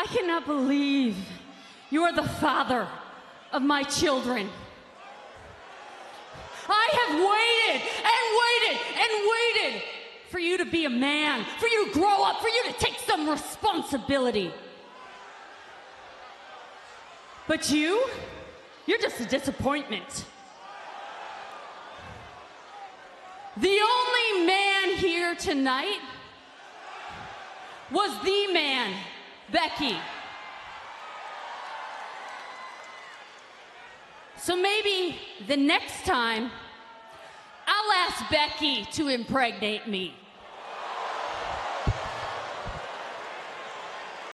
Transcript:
I cannot believe you are the father of my children. I have waited and waited and waited for you to be a man, for you to grow up, for you to take some responsibility. But you're just a disappointment. The only man here tonight was the man, Becky. So maybe the next time, I'll ask Becky to impregnate me.